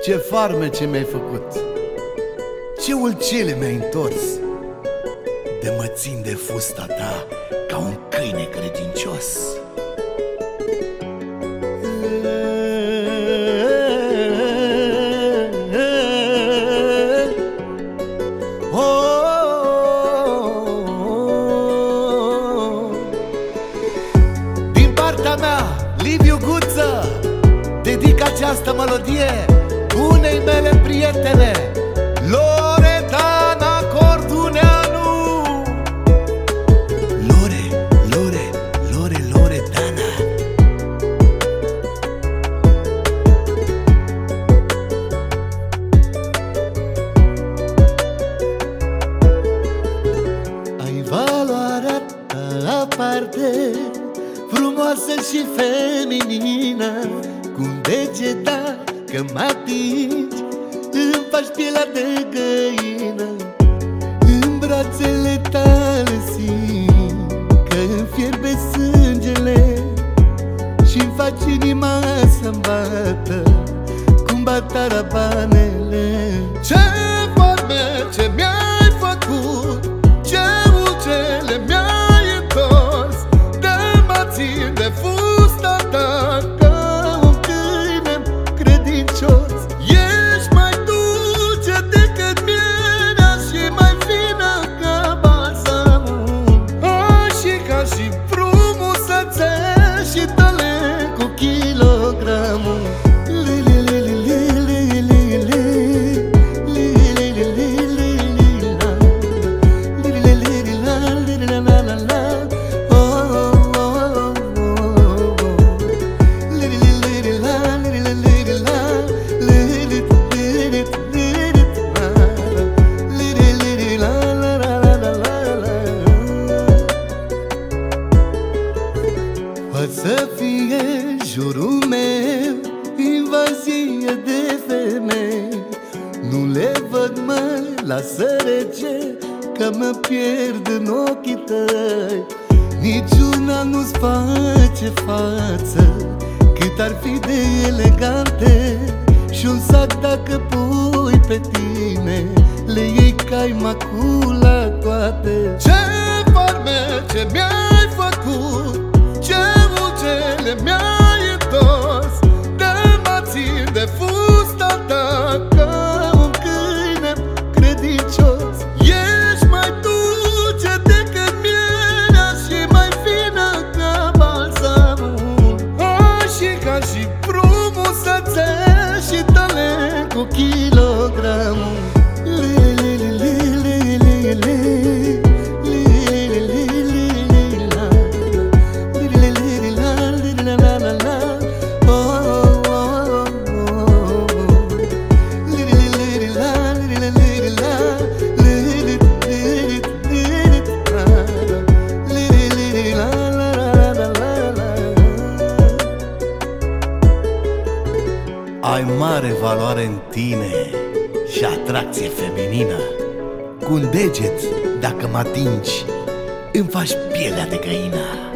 Ce farmece mi-ai făcut, ce ulcele mi-ai întors, de mă țin de fusta ta ca un câine credincios. Din partea mea, Liviu Guță, dedic această melodie bunei mele prietene, Loredana Corduneanu. Loredana. Ai valoarea ta aparte, frumoasă și feminină, cu un deget dacă mă atingi, îmi faci pielea de găină. În brațele tale simt că îmi fierbe sângele și-mi faci inima să-mi bată cum bat tarabanele. Ce farmece mi-ai făcut, ce ulcele mi-ai întors, de mă țin de fusta ta ca un câine credincios. Ești mai dulce decât mierea și mai fină ca balsamul, și ca și frumusețe și talent cu kilogramul. Să fie jurul meu invazie de femei, nu le văd, mă lasă rece, că mă pierd în ochii tăi. Niciuna nu-ți face față cât ar fi de elegante, și un sac dacă pui pe tine le iei ca-i macula toate. Ce farmece mi-ai făcut, ce ulcele mi-ai întors, de mă țin de fusta ta ca un câine credincios. Ești mai dulce decât mierea și mai fină ca balsamul, și ca și frumusețe și talent cu kilogramul. Ai mare valoare în tine și atracție feminină, cu un deget dacă mă atingi îmi faci pielea de găină.